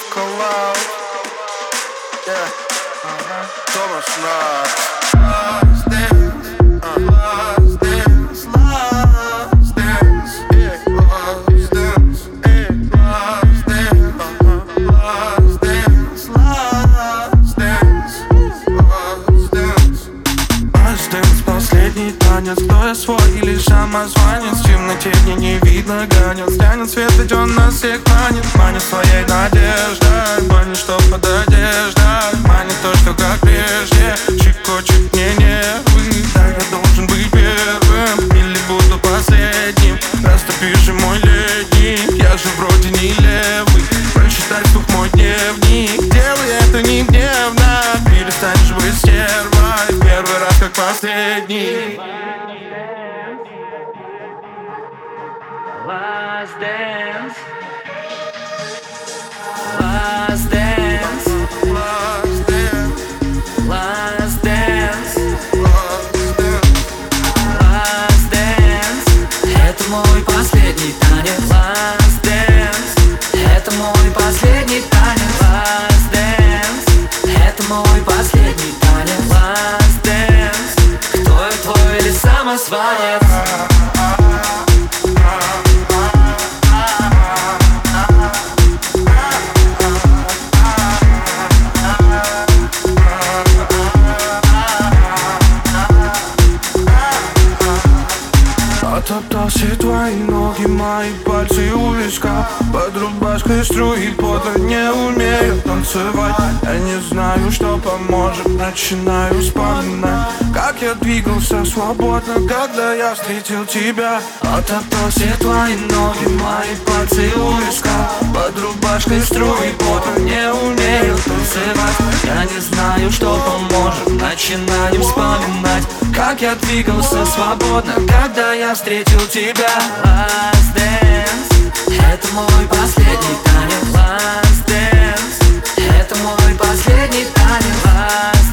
Тусовка лав. Томас Наш. Last dance, last dance, last dance, last dance, last dance, last dance, last dance, last dance. Last dance, последний танец. Кто я, свой или самозванец? В темноте мне не видно границ. Тянет свет, ведь он нас всех манит. Манит своей надеждой, манит, что под одеждой. Манит то, что как прежде щекочет мне нервы. Да, я должен быть первым или буду последним. Растопишь же мой летник, я же вроде не левый. Прочитай вслух мой дневник, делай это не гневно. Перестанешь быть стервой, в первый раз как последний. Last dance, last dance, Last dance, last dance, last dance. last dance. Это мой последний танец. Last dance, это мой последний танец. Last dance, это мой последний танец. Last dance. Кто я, твой или самозванец? Топтал все твои ноги, мои пальцы у виска. Под рубашкой струи пота, не умею танцевать. Я не знаю, что поможет, начинаю вспоминать, как я двигался свободно, когда я встретил тебя. Топтал все твои ноги, мои пальцы у виска. Под рубашкой струи пота, не умею танцевать. Я не знаю, что поможет, начинаю вспоминать, как я двигался свободно, когда я встретил тебя. Last dance, это мой последний танец. Last dance, это мой последний танец. Last